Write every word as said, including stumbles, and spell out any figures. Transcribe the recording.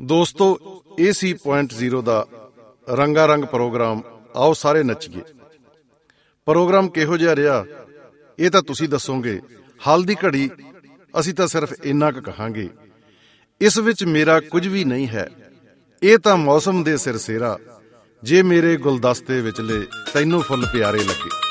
ਦੋਸਤੋ, ਇਹ ਸੀ point zero ਦਾ ਰੰਗਾ ਰੰਗ ਪ੍ਰੋਗਰਾਮ। ਆਓ ਸਾਰੇ ਨੱਚੀਏ। ਪ੍ਰੋਗਰਾਮ ਕਿਹੋ ਜਿਹਾ ਰਿਹਾ ਇਹ ਤਾਂ ਤੁਸੀਂ ਦੱਸੋਗੇ। ਹਾਲ ਦੀ ਘੜੀ ਅਸੀਂ ਤਾਂ ਸਿਰਫ ਇੰਨਾ ਕੁ ਕਹਾਂਗੇ, ਇਸ ਵਿੱਚ ਮੇਰਾ ਕੁਝ ਵੀ ਨਹੀਂ ਹੈ। ਇਹ ਤਾਂ ਮੌਸਮ ਦੇ ਸਿਰਸੇਰਾ, ਜੇ ਮੇਰੇ ਗੁਲਦਸਤੇ ਵਿਚਲੇ ਤੈਨੂੰ ਫੁੱਲ ਪਿਆਰੇ ਲੱਗੇ।